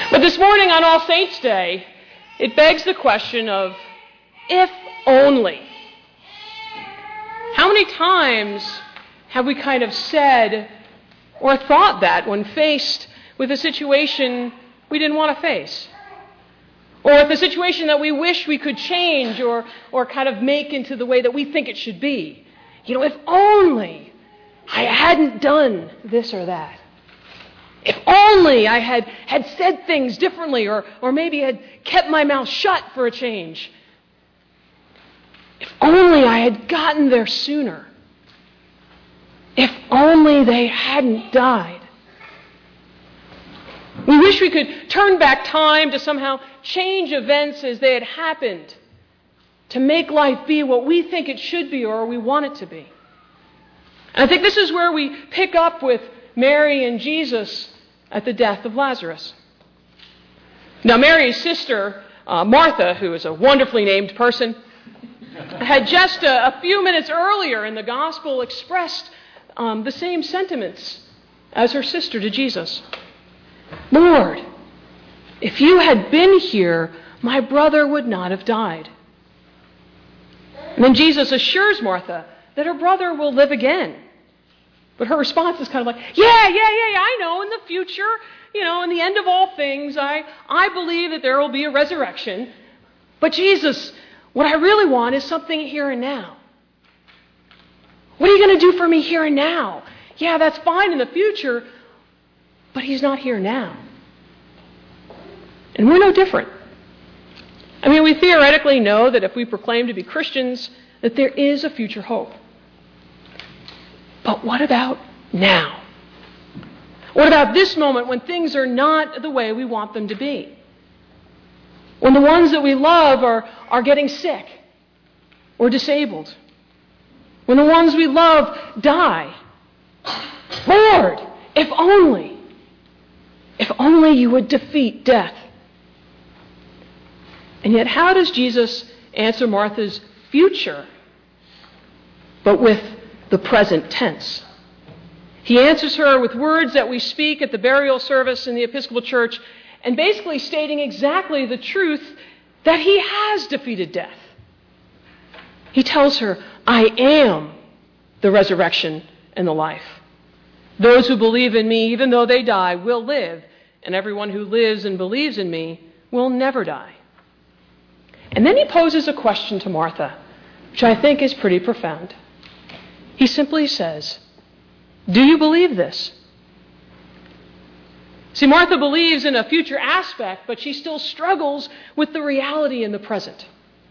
But this morning on All Saints' Day, it begs the question of, if only. How many times have we kind of said or thought that when faced with a situation we didn't want to face? Or with a situation that we wish we could change or kind of make into the way that we think it should be? You know, if only I hadn't done this or that. If only I had said things differently or maybe had kept my mouth shut for a change. If only I had gotten there sooner. If only they hadn't died. We wish we could turn back time to somehow change events as they had happened, to make life be what we think it should be or we want it to be. And I think this is where we pick up with Mary and Jesus at the death of Lazarus. Now, Mary's sister, Martha, who is a wonderfully named person, had just a few minutes earlier in the gospel expressed the same sentiments as her sister to Jesus. Lord, if you had been here, my brother would not have died. And then Jesus assures Martha that her brother will live again. But her response is kind of like, yeah, I know, in the future, in the end of all things, I believe that there will be a resurrection. But Jesus, what I really want is something here and now. What are you going to do for me here and now? Yeah, that's fine in the future, but he's not here now. And we're no different. I mean, we theoretically know that if we proclaim to be Christians, that there is a future hope. But what about now? What about this moment when things are not the way we want them to be? When the ones that we love are getting sick or disabled? When the ones we love die? Lord, if only you would defeat death. And yet, how does Jesus answer Martha's future, but with the present tense? He answers her with words that we speak at the burial service in the Episcopal Church, and basically stating exactly the truth that he has defeated death. He tells her, I am the resurrection and the life. Those who believe in me, even though they die, will live, and everyone who lives and believes in me will never die. And then he poses a question to Martha, which I think is pretty profound. He simply says, do you believe this? See, Martha believes in a future aspect, but she still struggles with the reality in the present.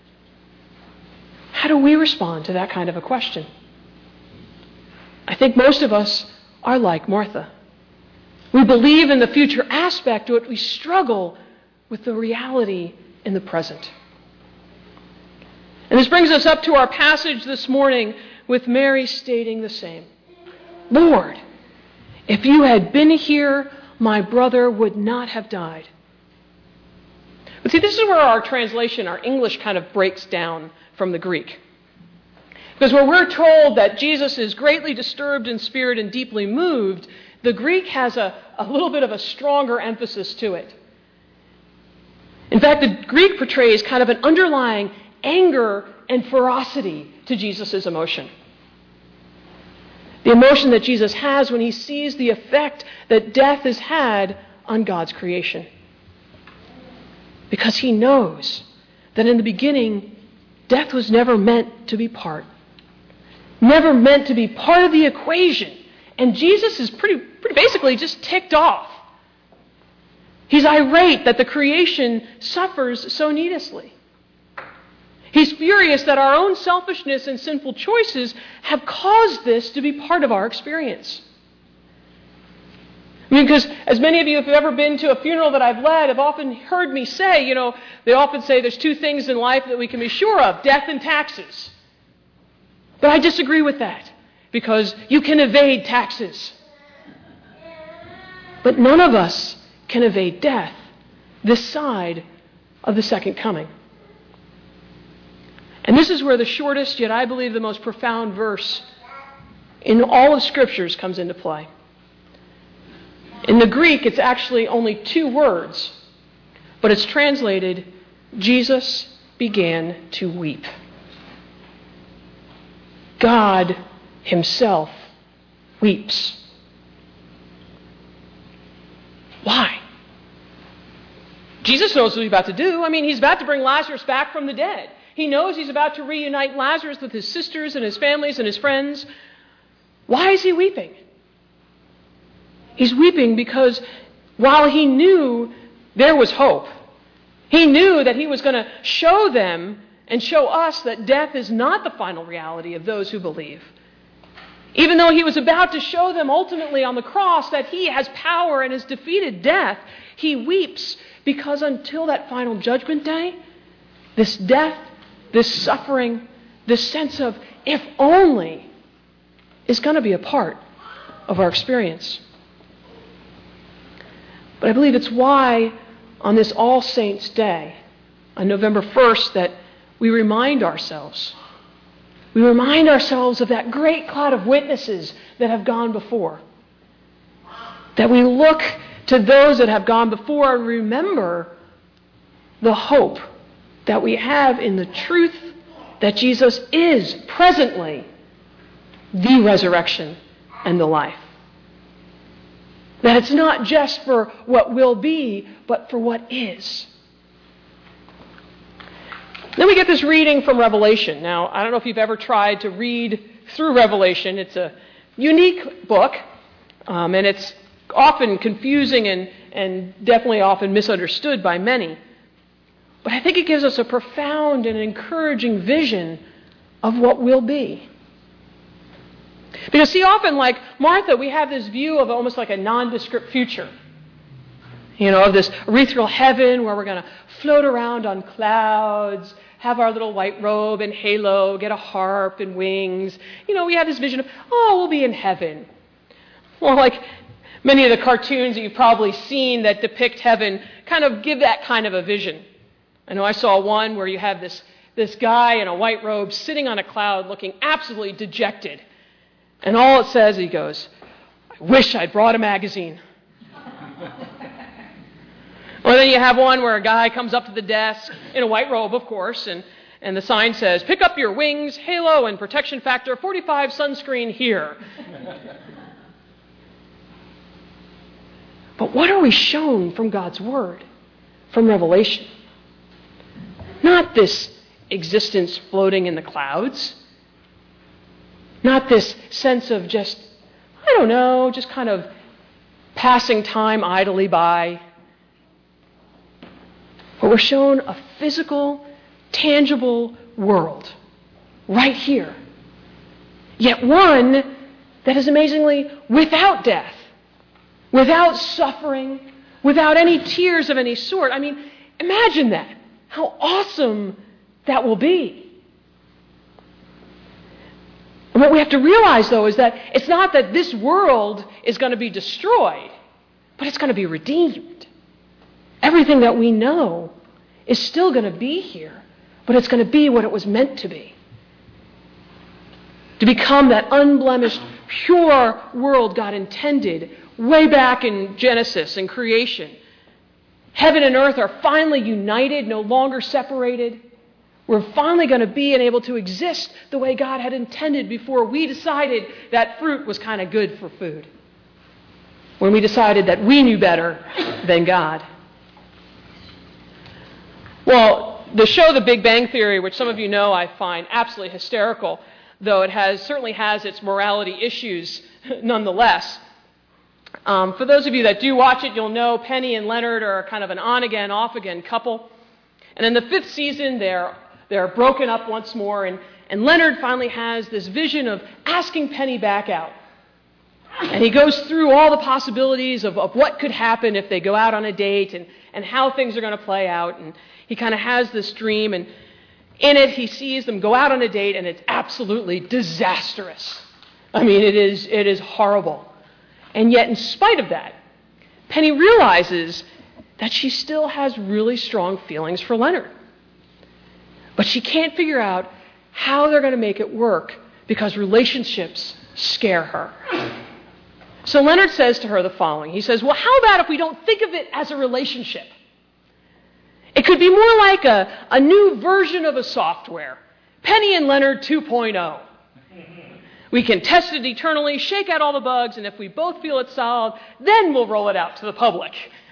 How do we respond to that kind of a question? I think most of us are like Martha. We believe in the future aspect, but we struggle with the reality in the present. And this brings us up to our passage this morning with Mary stating the same. Lord, if you had been here, my brother would not have died. But see, this is where our translation, our English, kind of breaks down from the Greek. Because where we're told that Jesus is greatly disturbed in spirit and deeply moved, the Greek has a little bit of a stronger emphasis to it. In fact, the Greek portrays kind of an underlying anger and ferocity to Jesus' emotion. The emotion that Jesus has when he sees the effect that death has had on God's creation. Because he knows that in the beginning, death was never meant to be never meant to be part of the equation. And Jesus is pretty basically just ticked off. He's irate that the creation suffers so needlessly. He's furious that our own selfishness and sinful choices have caused this to be part of our experience. I mean, because as many of you have ever been to a funeral that I've led, have often heard me say, they often say there's two things in life that we can be sure of, death and taxes. But I disagree with that, because you can evade taxes. But none of us can evade death this side of the second coming. And this is where the shortest, yet I believe the most profound verse in all of Scriptures comes into play. In the Greek, it's actually only 2 words, but it's translated, Jesus began to weep. God himself weeps. Why? Jesus knows what he's about to do. I mean, he's about to bring Lazarus back from the dead. He knows he's about to reunite Lazarus with his sisters and his families and his friends. Why is he weeping? He's weeping because while he knew there was hope, he knew that he was going to show them and show us that death is not the final reality of those who believe. Even though he was about to show them ultimately on the cross that he has power and has defeated death, he weeps because until that final judgment day, this death, this suffering, this sense of if only is going to be a part of our experience. But I believe it's why on this All Saints' Day, on November 1st, that we remind ourselves of that great cloud of witnesses that have gone before. That we look to those that have gone before and remember the hope that we have in the truth that Jesus is presently the resurrection and the life. That it's not just for what will be, but for what is. Then we get this reading from Revelation. Now, I don't know if you've ever tried to read through Revelation. It's a unique book, and it's often confusing and definitely often misunderstood by many. But I think it gives us a profound and encouraging vision of what will be. Because see, often like Martha, we have this view of almost like a nondescript future. You know, of this ethereal heaven where we're going to float around on clouds, have our little white robe and halo, get a harp and wings. You know, we have this vision of, we'll be in heaven. Well, like many of the cartoons that you've probably seen that depict heaven kind of give that kind of a vision. I know I saw one where you have this guy in a white robe sitting on a cloud looking absolutely dejected. And all it says, he goes, I wish I'd brought a magazine. Or then you have one where a guy comes up to the desk in a white robe, of course, and the sign says, pick up your wings, halo, and protection factor 45 sunscreen here. But what are we shown from God's Word, from Revelation? Not this existence floating in the clouds. Not this sense of just, just kind of passing time idly by. But we're shown a physical, tangible world right here. Yet one that is amazingly without death, without suffering, without any tears of any sort. I mean, imagine that. How awesome that will be. And what we have to realize, though, is that it's not that this world is going to be destroyed, but it's going to be redeemed. Everything that we know is still going to be here, but it's going to be what it was meant to be. To become that unblemished, pure world God intended way back in Genesis and creation. Heaven and earth are finally united, no longer separated. We're finally going to be and able to exist the way God had intended before we decided that fruit was kind of good for food. When we decided that we knew better than God. Well, the show The Big Bang Theory, which some of you know I find absolutely hysterical, though it certainly has its morality issues nonetheless. For those of you that do watch it, you'll know Penny and Leonard are kind of an on-again, off-again couple. And in the 5th season, they're broken up once more, and Leonard finally has this vision of asking Penny back out. And he goes through all the possibilities of what could happen if they go out on a date and how things are going to play out. And he kind of has this dream, and in it he sees them go out on a date, and it's absolutely disastrous. I mean, it is horrible. And yet, in spite of that, Penny realizes that she still has really strong feelings for Leonard. But she can't figure out how they're going to make it work because relationships scare her. So Leonard says to her the following. He says, well, how about if we don't think of it as a relationship? It could be more like a new version of a software. Penny and Leonard 2.0. We can test it eternally, shake out all the bugs, and if we both feel it's solid, then we'll roll it out to the public.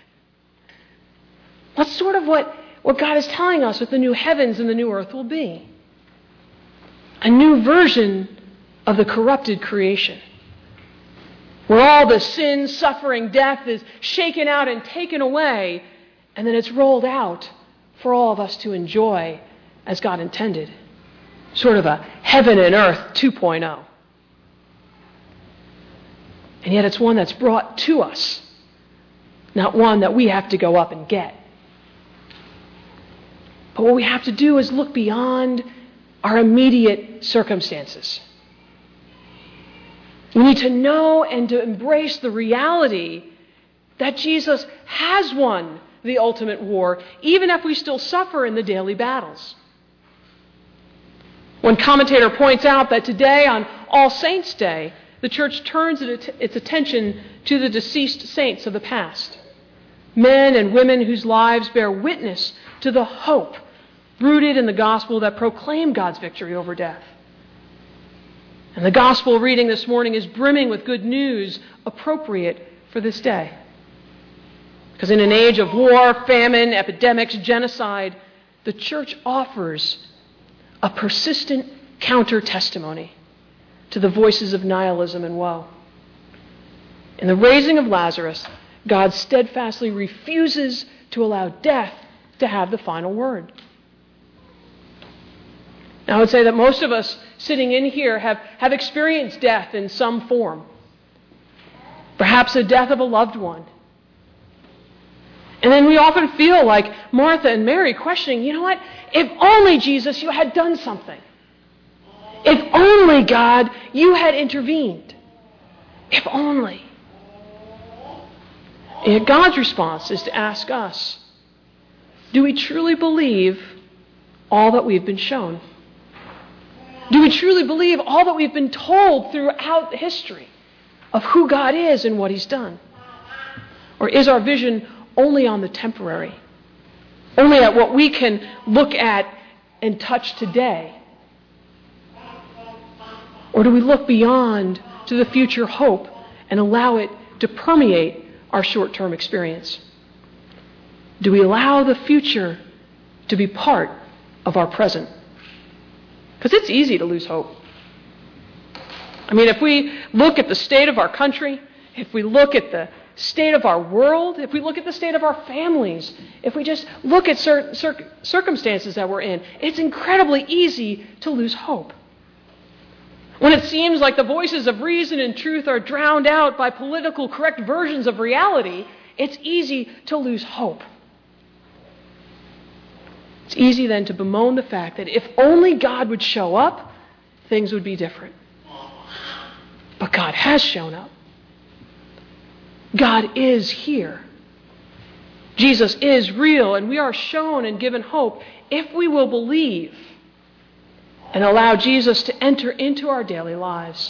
That's sort of what God is telling us with the new heavens and the new earth will be. A new version of the corrupted creation, where all the sin, suffering, death is shaken out and taken away, and then it's rolled out for all of us to enjoy as God intended. Sort of a heaven and earth 2.0. And yet it's one that's brought to us, not one that we have to go up and get. But what we have to do is look beyond our immediate circumstances. We need to know and to embrace the reality that Jesus has won the ultimate war, even if we still suffer in the daily battles. One commentator points out that today, on All Saints' Day, the church turns its attention to the deceased saints of the past. Men and women whose lives bear witness to the hope rooted in the gospel that proclaimed God's victory over death. And the gospel reading this morning is brimming with good news appropriate for this day. Because in an age of war, famine, epidemics, genocide, the church offers a persistent counter-testimony to the voices of nihilism and woe. In the raising of Lazarus, God steadfastly refuses to allow death to have the final word. Now, I would say that most of us sitting in here have experienced death in some form. Perhaps the death of a loved one. And then we often feel like Martha and Mary questioning, you know what? If only, Jesus, you had done something. If only, God, you had intervened. If only. And yet God's response is to ask us, do we truly believe all that we've been shown? Do we truly believe all that we've been told throughout history of who God is and what He's done? Or is our vision only on the temporary? Only at what we can look at and touch today? Or do we look beyond to the future hope and allow it to permeate our short-term experience? Do we allow the future to be part of our present? Because it's easy to lose hope. I mean, if we look at the state of our country, if we look at the state of our world, if we look at the state of our families, if we just look at certain circumstances that we're in, it's incredibly easy to lose hope. When it seems like the voices of reason and truth are drowned out by political correct versions of reality, it's easy to lose hope. It's easy then to bemoan the fact that if only God would show up, things would be different. But God has shown up. God is here. Jesus is real, and we are shown and given hope if we will believe and allow Jesus to enter into our daily lives.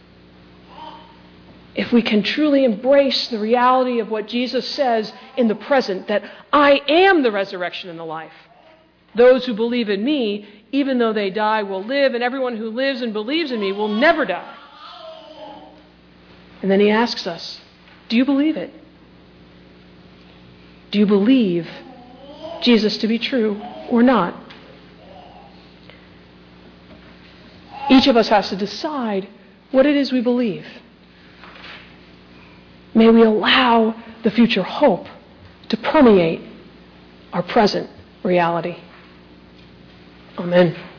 If we can truly embrace the reality of what Jesus says in the present, that I am the resurrection and the life. Those who believe in me, even though they die, will live, and everyone who lives and believes in me will never die. And then he asks us, do you believe it? Do you believe Jesus to be true or not? Each of us has to decide what it is we believe. May we allow the future hope to permeate our present reality. Amen.